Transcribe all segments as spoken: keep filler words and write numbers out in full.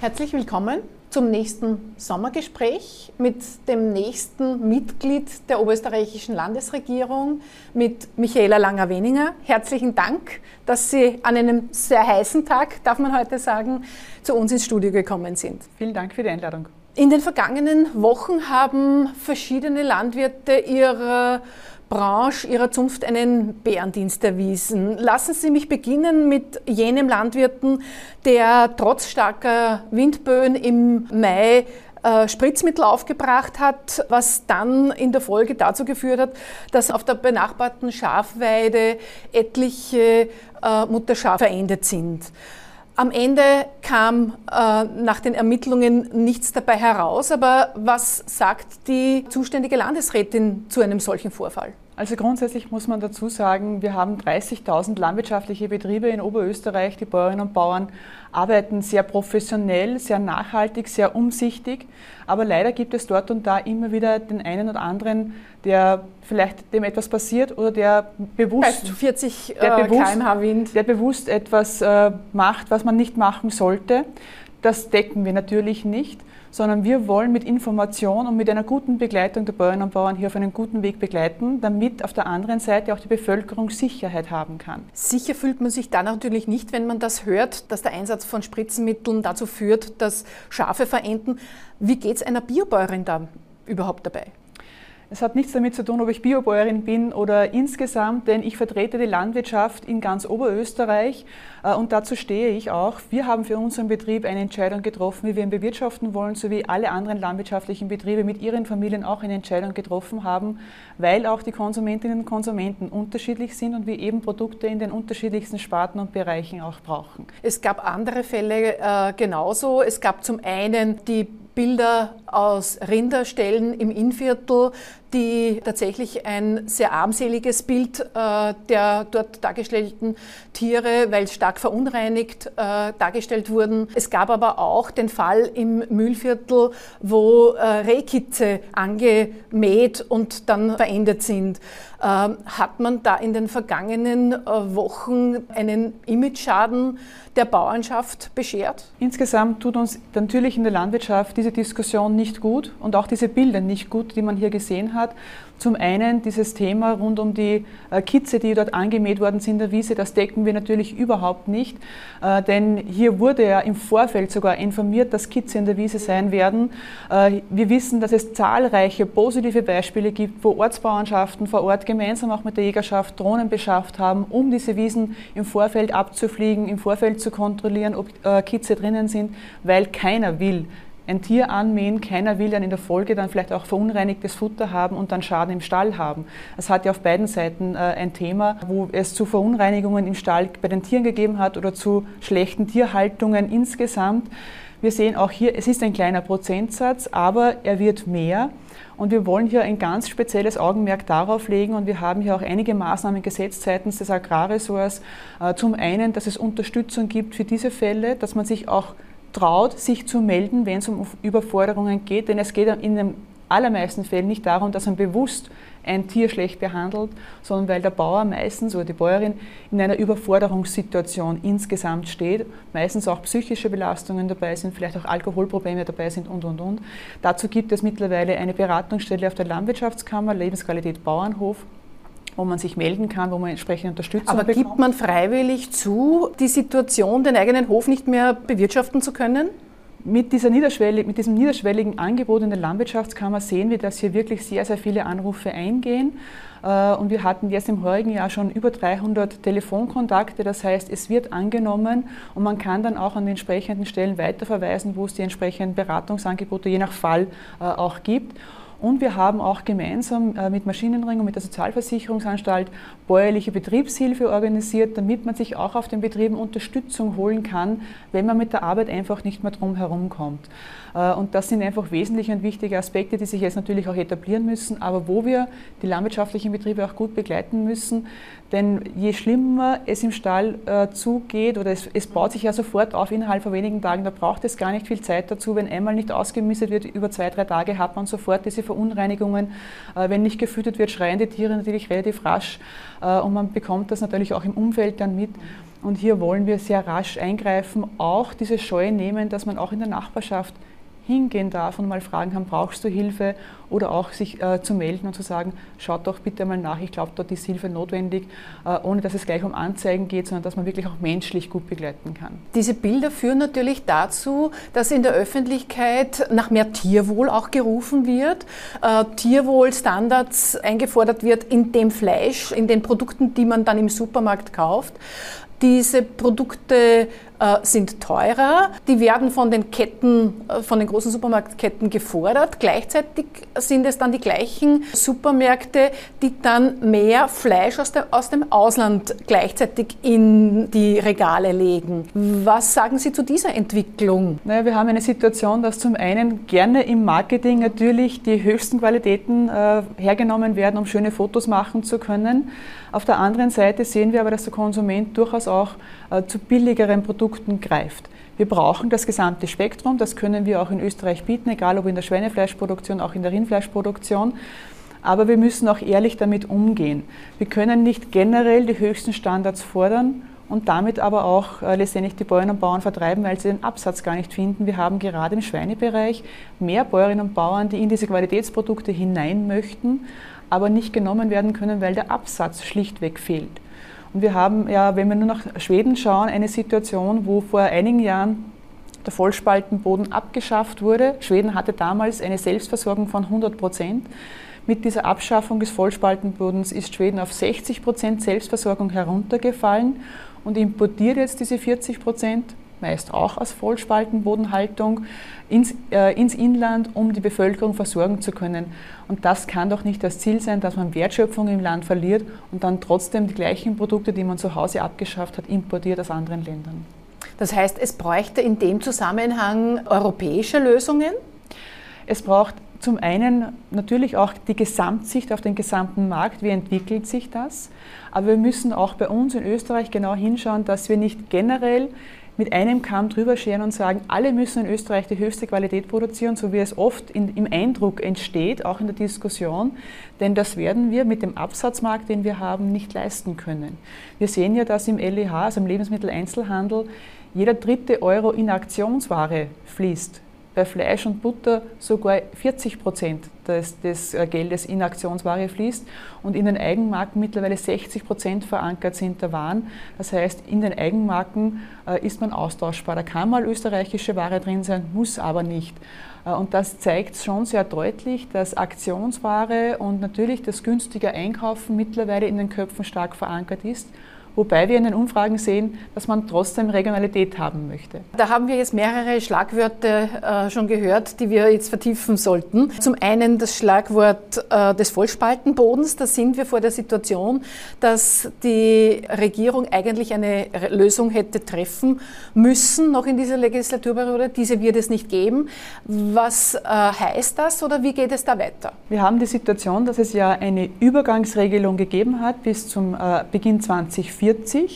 Herzlich willkommen zum nächsten Sommergespräch mit dem nächsten Mitglied der oberösterreichischen Landesregierung, mit Michaela Langer-Weninger. Herzlichen Dank, dass Sie an einem sehr heißen Tag, darf man heute sagen, zu uns ins Studio gekommen sind. Vielen Dank für die Einladung. In den vergangenen Wochen haben verschiedene Landwirte ihrer Branche, ihrer Zunft einen Bärendienst erwiesen. Lassen Sie mich beginnen mit jenem Landwirten, der trotz starker Windböen im Mai äh, Spritzmittel aufgebracht hat, was dann in der Folge dazu geführt hat, dass auf der benachbarten Schafweide etliche äh, Mutterschafe verendet sind. Am Ende kam äh, nach den Ermittlungen nichts dabei heraus, aber was sagt die zuständige Landesrätin zu einem solchen Vorfall? Also grundsätzlich muss man dazu sagen, wir haben dreißigtausend landwirtschaftliche Betriebe in Oberösterreich. Die Bäuerinnen und Bauern arbeiten sehr professionell, sehr nachhaltig, sehr umsichtig. Aber leider gibt es dort und da immer wieder den einen oder anderen, der vielleicht dem etwas passiert oder der bewusst, Bei vierzig der bewusst, Kilometer pro Stunde Wind. der bewusst etwas äh, macht, was man nicht machen sollte. Das decken wir natürlich nicht, sondern wir wollen mit Information und mit einer guten Begleitung der Bäuerinnen und Bauern hier auf einen guten Weg begleiten, damit auf der anderen Seite auch die Bevölkerung Sicherheit haben kann. Sicher fühlt man sich dann natürlich nicht, wenn man das hört, dass der Einsatz von Spritzmitteln dazu führt, dass Schafe verenden. Wie geht es einer Biobäuerin da überhaupt dabei? Es hat nichts damit zu tun, ob ich Biobäuerin bin oder insgesamt, denn ich vertrete die Landwirtschaft in ganz Oberösterreich und dazu stehe ich auch. Wir haben für unseren Betrieb eine Entscheidung getroffen, wie wir ihn bewirtschaften wollen, so wie alle anderen landwirtschaftlichen Betriebe mit ihren Familien auch eine Entscheidung getroffen haben, weil auch die Konsumentinnen und Konsumenten unterschiedlich sind und wir eben Produkte in den unterschiedlichsten Sparten und Bereichen auch brauchen. Es gab andere Fälle äh, genauso. Es gab zum einen die Bilder aus Rinderställen im Innviertel, die tatsächlich ein sehr armseliges Bild äh, der dort dargestellten Tiere, weil stark verunreinigt äh, dargestellt wurden. Es gab aber auch den Fall im Mühlviertel, wo äh, Rehkitze angemäht und dann verendet sind. Äh, hat man da in den vergangenen äh, Wochen einen Imageschaden der Bauernschaft beschert? Insgesamt tut uns natürlich in der Landwirtschaft diese Diskussion nicht gut und auch diese Bilder nicht gut, die man hier gesehen hat. Zum einen dieses Thema rund um die äh, Kitze, die dort angemäht worden sind in der Wiese, das decken wir natürlich überhaupt nicht, äh, denn hier wurde ja im Vorfeld sogar informiert, dass Kitze in der Wiese sein werden. Äh, wir wissen, dass es zahlreiche positive Beispiele gibt, wo Ortsbauernschaften vor Ort gemeinsam auch mit der Jägerschaft Drohnen beschafft haben, um diese Wiesen im Vorfeld abzufliegen, im Vorfeld zu kontrollieren, ob äh, Kitze drinnen sind, weil keiner will ein Tier anmähen, keiner will dann in der Folge dann vielleicht auch verunreinigtes Futter haben und dann Schaden im Stall haben. Es hat ja auf beiden Seiten äh, ein Thema, wo es zu Verunreinigungen im Stall bei den Tieren gegeben hat oder zu schlechten Tierhaltungen insgesamt. Wir sehen auch hier, es ist ein kleiner Prozentsatz, aber er wird mehr. Und wir wollen hier ein ganz spezielles Augenmerk darauf legen und wir haben hier auch einige Maßnahmen gesetzt seitens des Agrarressorts. Äh, zum einen, dass es Unterstützung gibt für diese Fälle, dass man sich auch traut, sich zu melden, wenn es um Überforderungen geht, denn es geht in den allermeisten Fällen nicht darum, dass man bewusst ein Tier schlecht behandelt, sondern weil der Bauer meistens oder die Bäuerin in einer Überforderungssituation insgesamt steht, meistens auch psychische Belastungen dabei sind, vielleicht auch Alkoholprobleme dabei sind und, und, und. Dazu gibt es mittlerweile eine Beratungsstelle auf der Landwirtschaftskammer, Lebensqualität Bauernhof, wo man sich melden kann, wo man entsprechende Unterstützung Aber bekommt. gibt man freiwillig zu, die Situation, den eigenen Hof nicht mehr bewirtschaften zu können? Mit, dieser niederschwellig, mit diesem niederschwelligen Angebot in der Landwirtschaftskammer sehen wir, dass hier wirklich sehr, sehr viele Anrufe eingehen. Und wir hatten jetzt im heurigen Jahr schon über dreihundert Telefonkontakte. Das heißt, es wird angenommen und man kann dann auch an die entsprechenden Stellen weiterverweisen, wo es die entsprechenden Beratungsangebote je nach Fall auch gibt. Und wir haben auch gemeinsam mit Maschinenring und mit der Sozialversicherungsanstalt bäuerliche Betriebshilfe organisiert, damit man sich auch auf den Betrieben Unterstützung holen kann, wenn man mit der Arbeit einfach nicht mehr drum herum kommt. Und das sind einfach wesentliche und wichtige Aspekte, die sich jetzt natürlich auch etablieren müssen, aber wo wir die landwirtschaftlichen Betriebe auch gut begleiten müssen. Denn je schlimmer es im Stall äh, zugeht oder es, es baut sich ja sofort auf innerhalb von wenigen Tagen, da braucht es gar nicht viel Zeit dazu. Wenn einmal nicht ausgemistet wird, über zwei, drei Tage hat man sofort diese Verunreinigungen. Äh, wenn nicht gefüttert wird, schreien die Tiere natürlich relativ rasch äh, und man bekommt das natürlich auch im Umfeld dann mit. Und hier wollen wir sehr rasch eingreifen, auch diese Scheu nehmen, dass man auch in der Nachbarschaft hingehen darf und mal fragen kann, brauchst du Hilfe, oder auch sich äh, zu melden und zu sagen, schaut doch bitte mal nach, ich glaube, dort ist Hilfe notwendig, äh, ohne dass es gleich um Anzeigen geht, sondern dass man wirklich auch menschlich gut begleiten kann. Diese Bilder führen natürlich dazu, dass in der Öffentlichkeit nach mehr Tierwohl auch gerufen wird, äh, Tierwohlstandards eingefordert wird in dem Fleisch, in den Produkten, die man dann im Supermarkt kauft. Diese Produkte äh, sind teurer, die werden von den Ketten, äh, von den großen Supermarktketten gefordert. Gleichzeitig sind es dann die gleichen Supermärkte, die dann mehr Fleisch aus, der, aus dem Ausland gleichzeitig in die Regale legen. Was sagen Sie zu dieser Entwicklung? Naja, wir haben eine Situation, dass zum einen gerne im Marketing natürlich die höchsten Qualitäten äh, hergenommen werden, um schöne Fotos machen zu können. Auf der anderen Seite sehen wir aber, dass der Konsument durchaus auch äh, zu billigeren Produkten greift. Wir brauchen das gesamte Spektrum, das können wir auch in Österreich bieten, egal ob in der Schweinefleischproduktion, auch in der Rindfleischproduktion. Aber wir müssen auch ehrlich damit umgehen. Wir können nicht generell die höchsten Standards fordern und damit aber auch äh, letztendlich die Bäuerinnen und Bauern vertreiben, weil sie den Absatz gar nicht finden. Wir haben gerade im Schweinebereich mehr Bäuerinnen und Bauern, die in diese Qualitätsprodukte hinein möchten, aber nicht genommen werden können, weil der Absatz schlichtweg fehlt. Und wir haben ja, wenn wir nur nach Schweden schauen, eine Situation, wo vor einigen Jahren der Vollspaltenboden abgeschafft wurde. Schweden hatte damals eine Selbstversorgung von hundert Prozent. Mit dieser Abschaffung des Vollspaltenbodens ist Schweden auf sechzig Prozent Selbstversorgung heruntergefallen und importiert jetzt diese vierzig Prozent, meist auch aus Vollspaltenbodenhaltung, ins, äh, ins Inland, um die Bevölkerung versorgen zu können. Und das kann doch nicht das Ziel sein, dass man Wertschöpfung im Land verliert und dann trotzdem die gleichen Produkte, die man zu Hause abgeschafft hat, importiert aus anderen Ländern. Das heißt, es bräuchte in dem Zusammenhang europäische Lösungen? Es braucht zum einen natürlich auch die Gesamtsicht auf den gesamten Markt, wie entwickelt sich das. Aber wir müssen auch bei uns in Österreich genau hinschauen, dass wir nicht generell mit einem Kamm drüber scheren und sagen, alle müssen in Österreich die höchste Qualität produzieren, so wie es oft in, im Eindruck entsteht, auch in der Diskussion. Denn das werden wir mit dem Absatzmarkt, den wir haben, nicht leisten können. Wir sehen ja, dass im L E H, also im Lebensmitteleinzelhandel, jeder dritte Euro in Aktionsware fließt. Bei Fleisch und Butter sogar vierzig Prozent des, des Geldes in Aktionsware fließt und in den Eigenmarken mittlerweile sechzig Prozent verankert sind der Waren. Das heißt, in den Eigenmarken äh, ist man austauschbar. Da kann mal österreichische Ware drin sein, muss aber nicht. Äh, und das zeigt schon sehr deutlich, dass Aktionsware und natürlich das günstige Einkaufen mittlerweile in den Köpfen stark verankert ist. Wobei wir in den Umfragen sehen, dass man trotzdem Regionalität haben möchte. Da haben wir jetzt mehrere Schlagwörter äh, schon gehört, die wir jetzt vertiefen sollten. Zum einen das Schlagwort äh, des Vollspaltenbodens. Da sind wir vor der Situation, dass die Regierung eigentlich eine Lösung hätte treffen müssen, noch in dieser Legislaturperiode. Diese wird es nicht geben. Was äh, heißt das oder wie geht es da weiter? Wir haben die Situation, dass es ja eine Übergangsregelung gegeben hat bis zum äh, Beginn zweitausendvierzig.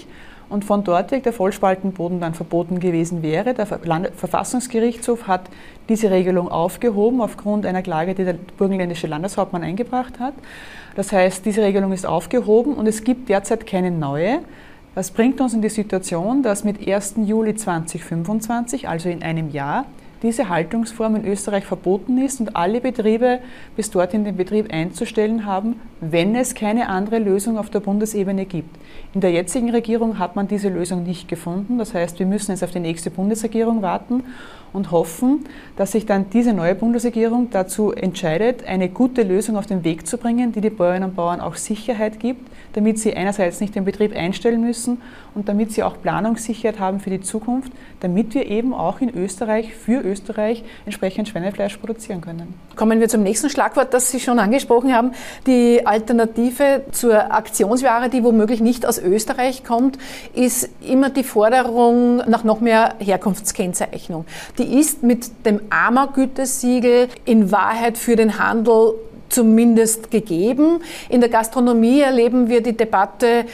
Und von dort weg der Vollspaltenboden dann verboten gewesen wäre. Der Verfassungsgerichtshof hat diese Regelung aufgehoben aufgrund einer Klage, die der burgenländische Landeshauptmann eingebracht hat. Das heißt, diese Regelung ist aufgehoben und es gibt derzeit keine neue. Das bringt uns in die Situation, dass mit ersten Juli zweitausendfünfundzwanzig, also in einem Jahr, diese Haltungsform in Österreich verboten ist und alle Betriebe bis dorthin den Betrieb einzustellen haben, wenn es keine andere Lösung auf der Bundesebene gibt. In der jetzigen Regierung hat man diese Lösung nicht gefunden. Das heißt, wir müssen jetzt auf die nächste Bundesregierung warten und hoffen, dass sich dann diese neue Bundesregierung dazu entscheidet, eine gute Lösung auf den Weg zu bringen, die die Bäuerinnen und Bauern auch Sicherheit gibt, damit sie einerseits nicht den Betrieb einstellen müssen und damit sie auch Planungssicherheit haben für die Zukunft, damit wir eben auch in Österreich, für Österreich entsprechend Schweinefleisch produzieren können. Kommen wir zum nächsten Schlagwort, das Sie schon angesprochen haben. Die Alternative zur Aktionsware, die womöglich nicht aus Österreich kommt, ist immer die Forderung nach noch mehr Herkunftskennzeichnung. Die ist mit dem A M A-Gütesiegel in Wahrheit für den Handel zumindest gegeben. In der Gastronomie erleben wir die Debatte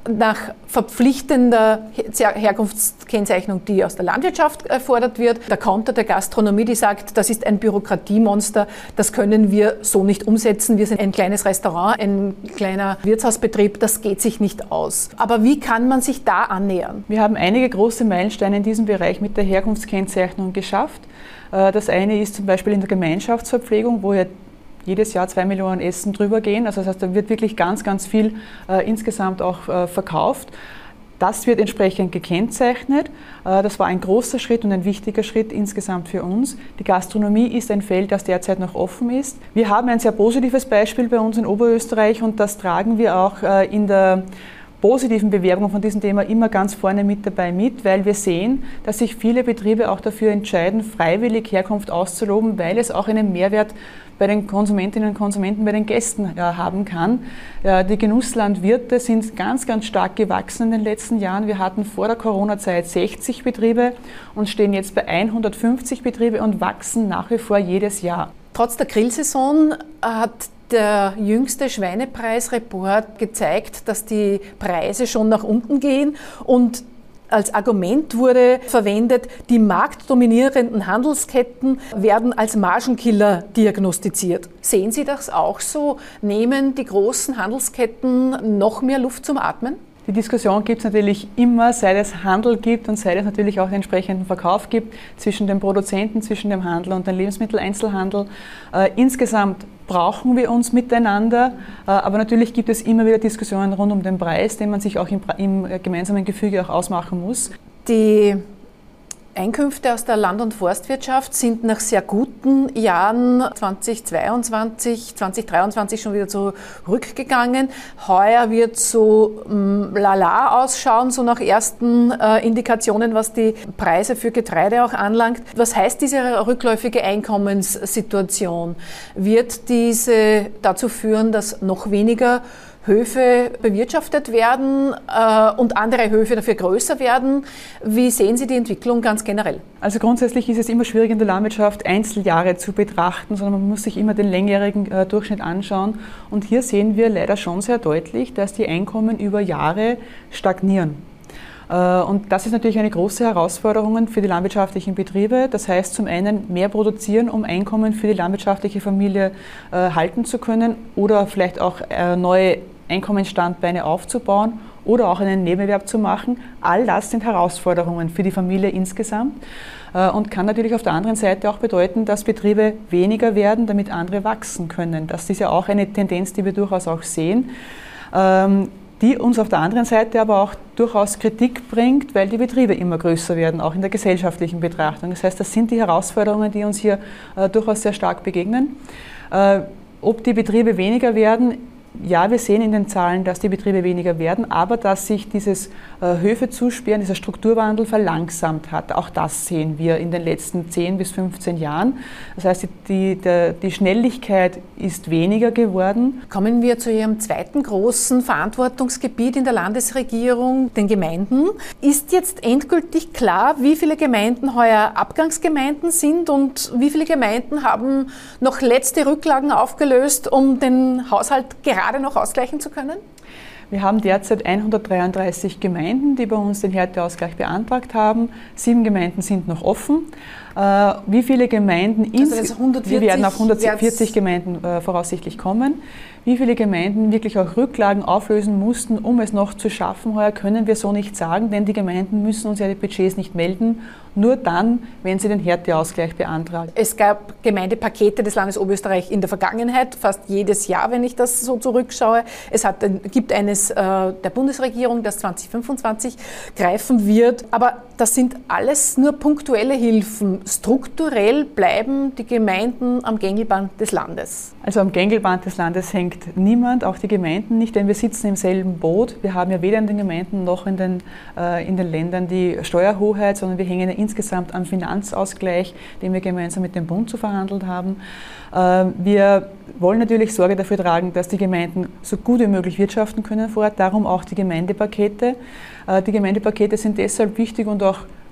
nach verpflichtender Herkunftskennzeichnung, die aus der Landwirtschaft erfordert wird. Der Konter der Gastronomie, die sagt, das ist ein Bürokratiemonster, das können wir so nicht umsetzen. Wir sind ein kleines Restaurant, ein kleiner Wirtshausbetrieb, das geht sich nicht aus. Aber wie kann man sich da annähern? Wir haben einige große Meilensteine in diesem Bereich mit der Herkunftskennzeichnung geschafft. Das eine ist zum Beispiel in der Gemeinschaftsverpflegung, wo ja jedes Jahr zwei Millionen Essen drüber gehen. Also das heißt, da wird wirklich ganz, ganz viel äh, insgesamt auch äh, verkauft. Das wird entsprechend gekennzeichnet. Äh, das war ein großer Schritt und ein wichtiger Schritt insgesamt für uns. Die Gastronomie ist ein Feld, das derzeit noch offen ist. Wir haben ein sehr positives Beispiel bei uns in Oberösterreich und das tragen wir auch äh, in der positiven Bewerbung von diesem Thema immer ganz vorne mit dabei mit, weil wir sehen, dass sich viele Betriebe auch dafür entscheiden, freiwillig Herkunft auszuloben, weil es auch einen Mehrwert bei den Konsumentinnen und Konsumenten, bei den Gästen ja, haben kann. Ja, die Genusslandwirte sind ganz, ganz stark gewachsen in den letzten Jahren. Wir hatten vor der Corona-Zeit sechzig Betriebe und stehen jetzt bei hundertfünfzig Betriebe und wachsen nach wie vor jedes Jahr. Trotz der Grillsaison hat der jüngste Schweinepreisreport gezeigt, dass die Preise schon nach unten gehen und als Argument wurde verwendet, die marktdominierenden Handelsketten werden als Margenkiller diagnostiziert. Sehen Sie das auch so? Nehmen die großen Handelsketten noch mehr Luft zum Atmen? Die Diskussion gibt es natürlich immer, seit es Handel gibt und seit es natürlich auch den entsprechenden Verkauf gibt zwischen dem Produzenten, zwischen dem Handel und dem Lebensmitteleinzelhandel. Äh, insgesamt brauchen wir uns miteinander, äh, aber natürlich gibt es immer wieder Diskussionen rund um den Preis, den man sich auch im, im gemeinsamen Gefüge auch ausmachen muss. Die Einkünfte aus der Land- und Forstwirtschaft sind nach sehr guten Jahren zweitausendzweiundzwanzig, zweitausenddreiundzwanzig schon wieder zurückgegangen. Heuer wird so ähm, lala ausschauen, so nach ersten äh, Indikationen, was die Preise für Getreide auch anlangt. Was heißt diese rückläufige Einkommenssituation? Wird diese dazu führen, dass noch weniger Höfe bewirtschaftet werden äh, und andere Höfe dafür größer werden? Wie sehen Sie die Entwicklung ganz generell? Also grundsätzlich ist es immer schwierig in der Landwirtschaft Einzeljahre zu betrachten, sondern man muss sich immer den langjährigen äh, Durchschnitt anschauen. Und hier sehen wir leider schon sehr deutlich, dass die Einkommen über Jahre stagnieren. Und das ist natürlich eine große Herausforderung für die landwirtschaftlichen Betriebe. Das heißt zum einen mehr produzieren, um Einkommen für die landwirtschaftliche Familie äh, halten zu können oder vielleicht auch äh, neue Einkommensstandbeine aufzubauen oder auch einen Nebenerwerb zu machen. All das sind Herausforderungen für die Familie insgesamt äh, und kann natürlich auf der anderen Seite auch bedeuten, dass Betriebe weniger werden, damit andere wachsen können. Das ist ja auch eine Tendenz, die wir durchaus auch sehen. Ähm, die uns auf der anderen Seite aber auch durchaus Kritik bringt, weil die Betriebe immer größer werden, auch in der gesellschaftlichen Betrachtung. Das heißt, das sind die Herausforderungen, die uns hier äh, durchaus sehr stark begegnen. Äh, ob die Betriebe weniger werden, ja, wir sehen in den Zahlen, dass die Betriebe weniger werden, aber dass sich dieses äh, Höfezusperren, dieser Strukturwandel verlangsamt hat. Auch das sehen wir in den letzten zehn bis fünfzehn Jahren. Das heißt, die, die, die Schnelligkeit ist weniger geworden. Kommen wir zu Ihrem zweiten großen Verantwortungsgebiet in der Landesregierung, den Gemeinden. Ist jetzt endgültig klar, wie viele Gemeinden heuer Abgangsgemeinden sind und wie viele Gemeinden haben noch letzte Rücklagen aufgelöst, um den Haushalt gerade noch ausgleichen zu können? Wir haben derzeit hundertdreiunddreißig Gemeinden, die bei uns den Härteausgleich beantragt haben. Sieben Gemeinden sind noch offen. Äh, wie viele Gemeinden also das hundertvierzig, wir werden auf hundertvierzig Gemeinden äh, voraussichtlich kommen. Wie viele Gemeinden wirklich auch Rücklagen auflösen mussten, um es noch zu schaffen, heuer können wir so nicht sagen, denn die Gemeinden müssen uns ja die Budgets nicht melden, nur dann, wenn sie den Härteausgleich beantragen. Es gab Gemeindepakete des Landes Oberösterreich in der Vergangenheit, fast jedes Jahr, wenn ich das so zurückschaue. Es hat, gibt eines äh, der Bundesregierung, das zwanzig fünfundzwanzig greifen wird, aber das sind alles nur punktuelle Hilfen. Strukturell bleiben die Gemeinden am Gängelband des Landes. Also am Gängelband des Landes hängt niemand, auch die Gemeinden nicht, denn wir sitzen im selben Boot. Wir haben ja weder in den Gemeinden noch in den, äh, in den Ländern die Steuerhoheit, sondern wir hängen ja insgesamt am Finanzausgleich, den wir gemeinsam mit dem Bund zu verhandelt haben. Äh, wir wollen natürlich Sorge dafür tragen, dass die Gemeinden so gut wie möglich wirtschaften können vor Ort, darum auch die Gemeindepakete. Äh, die Gemeindepakete sind deshalb wichtig und auch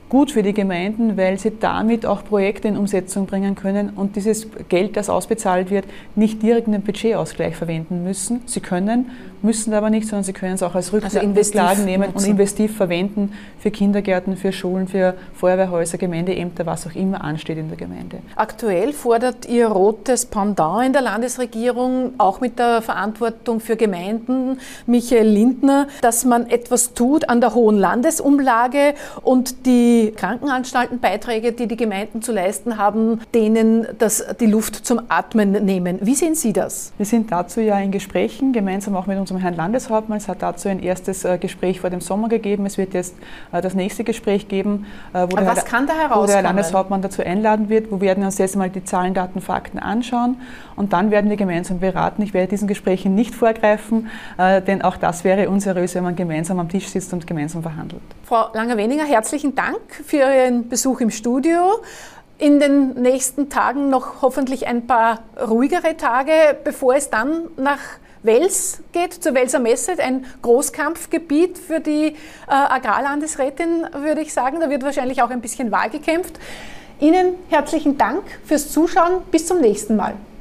gut für die Gemeinden, weil sie damit auch Projekte in Umsetzung bringen können und dieses Geld, das ausbezahlt wird, nicht direkt in den Budgetausgleich verwenden müssen. Sie können, müssen aber nicht, sondern sie können es auch als Rücklagen also nehmen nutzen. Und investiv verwenden für Kindergärten, für Schulen, für Feuerwehrhäuser, Gemeindeämter, was auch immer ansteht in der Gemeinde. Aktuell fordert Ihr rotes Pendant in der Landesregierung, auch mit der Verantwortung für Gemeinden, Michael Lindner, dass man etwas tut an der hohen Landesumlage und die Die Krankenanstaltenbeiträge, die die Gemeinden zu leisten haben, denen das, die Luft zum Atmen nehmen. Wie sehen Sie das? Wir sind dazu ja in Gesprächen, gemeinsam auch mit unserem Herrn Landeshauptmann. Es hat dazu ein erstes Gespräch vor dem Sommer gegeben. Es wird jetzt das nächste Gespräch geben, wo, Aber der, was Herr, kann da herauskommen? wo der Landeshauptmann dazu einladen wird. Wo werden wir uns jetzt mal die Zahlen, Daten, Fakten anschauen und dann werden wir gemeinsam beraten. Ich werde diesen Gesprächen nicht vorgreifen, denn auch das wäre unseriös, wenn man gemeinsam am Tisch sitzt und gemeinsam verhandelt. Frau Langer-Weninger, herzlichen Dank für Ihren Besuch im Studio. In den nächsten Tagen noch hoffentlich ein paar ruhigere Tage, bevor es dann nach Wels geht, zur Welser Messe, ein Großkampfgebiet für die äh, Agrarlandesrätin, würde ich sagen. Da wird wahrscheinlich auch ein bisschen Wahl gekämpft. Ihnen herzlichen Dank fürs Zuschauen. Bis zum nächsten Mal.